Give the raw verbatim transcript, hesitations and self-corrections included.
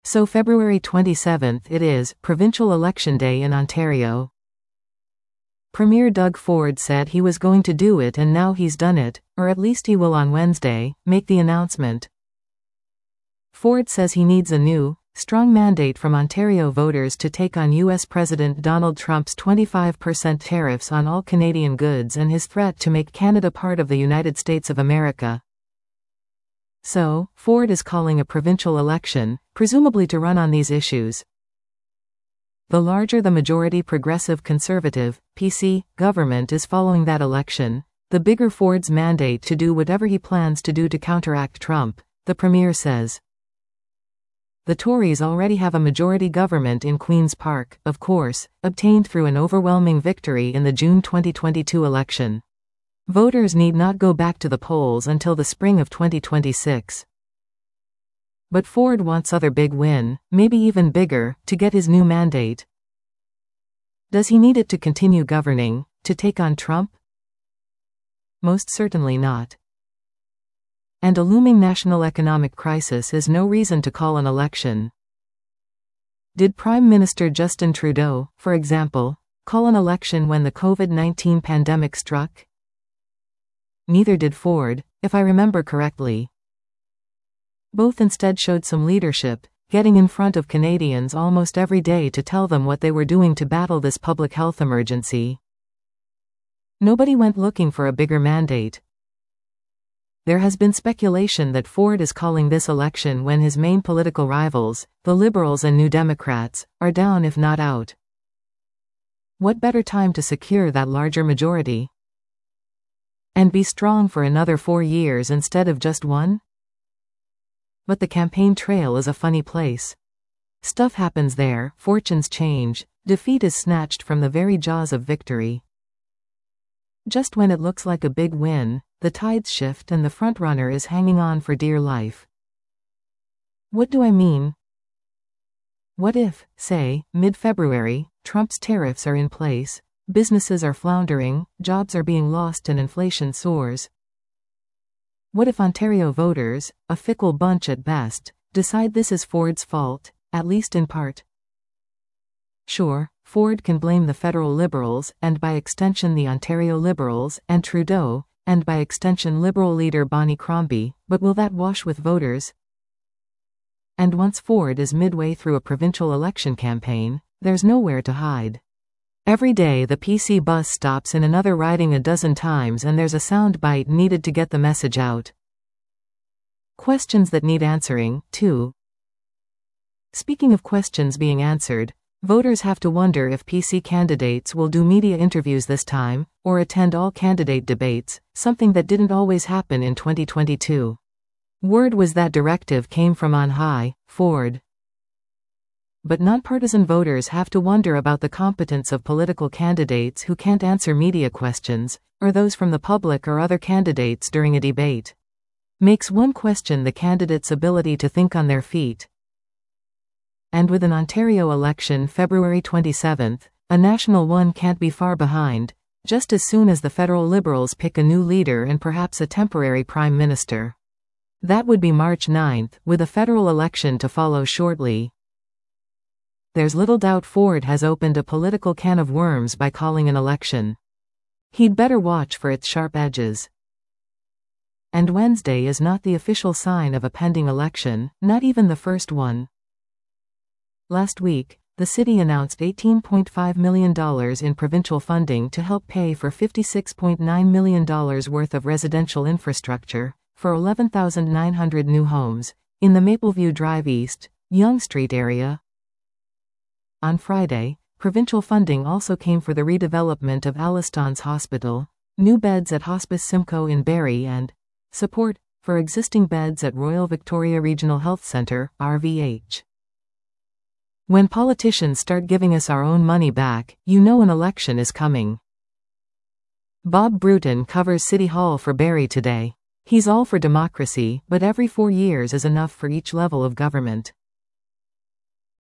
So February twenty-seventh it is, provincial election day in Ontario. Premier Doug Ford said he was going to do it, and now he's done it, or at least he will on Wednesday, make the announcement. Ford says he needs a new, strong mandate from Ontario voters to take on U S President Donald Trump's twenty-five percent tariffs on all Canadian goods and his threat to make Canada part of the United States of America. So, Ford is calling a provincial election, presumably to run on these issues. The larger the majority Progressive Conservative, P C, government is following that election, the bigger Ford's mandate to do whatever he plans to do to counteract Trump, the Premier says. The Tories already have a majority government in Queen's Park, of course, obtained through an overwhelming victory in the June twenty twenty-two election. Voters need not go back to the polls until the spring of twenty twenty-six. But Ford wants other big win, maybe even bigger, to get his new mandate. Does he need it to continue governing, to take on Trump? Most certainly not. And a looming national economic crisis is no reason to call an election. Did Prime Minister Justin Trudeau, for example, call an election when the COVID nineteen pandemic struck? Neither did Ford, if I remember correctly. Both instead showed some leadership, getting in front of Canadians almost every day to tell them what they were doing to battle this public health emergency. Nobody went looking for a bigger mandate. There has been speculation that Ford is calling this election when his main political rivals, the Liberals and New Democrats, are down if not out. What better time to secure that larger majority? And be strong for another four years instead of just one? But the campaign trail is a funny place. Stuff happens there, fortunes change, defeat is snatched from the very jaws of victory. Just when it looks like a big win, the tides shift and the frontrunner is hanging on for dear life. What do I mean? What if, say, mid-February, Trump's tariffs are in place, businesses are floundering, jobs are being lost and inflation soars? What if Ontario voters, a fickle bunch at best, decide this is Ford's fault, at least in part? Sure, Ford can blame the federal Liberals, and by extension the Ontario Liberals, and Trudeau, and by extension Liberal leader Bonnie Crombie, but will that wash with voters? And once Ford is midway through a provincial election campaign, there's nowhere to hide. Every day the P C bus stops in another riding a dozen times and there's a sound bite needed to get the message out. Questions that need answering, too. Speaking of questions being answered, voters have to wonder if P C candidates will do media interviews this time, or attend all candidate debates, something that didn't always happen in twenty twenty-two. Word was that directive came from on high, Ford. But nonpartisan voters have to wonder about the competence of political candidates who can't answer media questions, or those from the public or other candidates during a debate. Makes one question the candidate's ability to think on their feet. And with an Ontario election February twenty-seventh, a national one can't be far behind, just as soon as the federal Liberals pick a new leader and perhaps a temporary prime minister. That would be March ninth, with a federal election to follow shortly. There's little doubt Ford has opened a political can of worms by calling an election. He'd better watch for its sharp edges. And Wednesday is not the official sign of a pending election, not even the first one. Last week, the city announced eighteen point five million dollars in provincial funding to help pay for fifty-six point nine million dollars worth of residential infrastructure, for eleven thousand nine hundred new homes, in the Mapleview Drive East, Yonge Street area. On Friday, provincial funding also came for the redevelopment of Allistons Hospital, new beds at Hospice Simcoe in Barrie and support for existing beds at Royal Victoria Regional Health Centre, R V H. When politicians start giving us our own money back, you know an election is coming. Bob Bruton covers City Hall for Barrie today. He's all for democracy, but every four years is enough for each level of government.